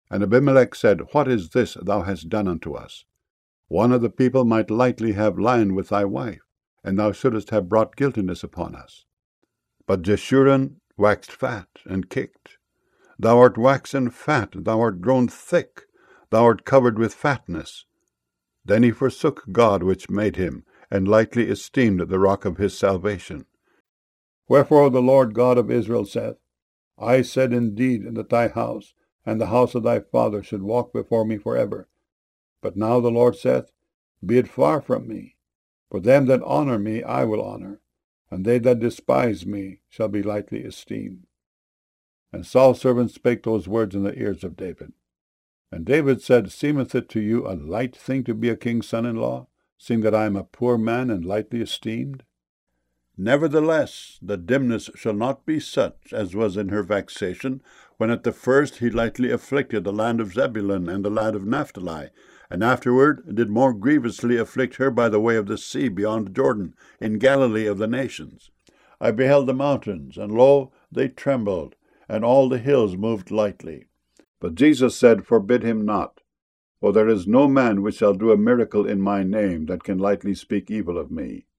And Abimelech said, What is this thou hast done unto us? One of the people might lightly have lain with thy wife, and thou shouldest have brought guiltiness upon us. But Jeshurun waxed fat, and kicked. Thou art waxen fat, thou art grown thick, thou art covered with fatness. Then he forsook God which made him, and lightly esteemed the rock of his salvation. Wherefore the Lord God of Israel saith, I said indeed that thy house and the house of thy father should walk before me forever. But now the Lord saith, Be it far from me. For them that honor me I will honor, and they that despise me shall be lightly esteemed. And Saul's servant spake those words in the ears of David. And David said, Seemeth it to you a light thing to be a king's son-in-law, seeing that I am a poor man and lightly esteemed? Nevertheless, the dimness shall not be such as was in her vexation, when at the first he lightly afflicted the land of Zebulun and the land of Naphtali, and afterward did more grievously afflict her by the way of the sea beyond Jordan, in Galilee of the nations. I beheld the mountains, and lo, they trembled, and all the hills moved lightly. But Jesus said, Forbid him not, for there is no man which shall do a miracle in my name that can lightly speak evil of me.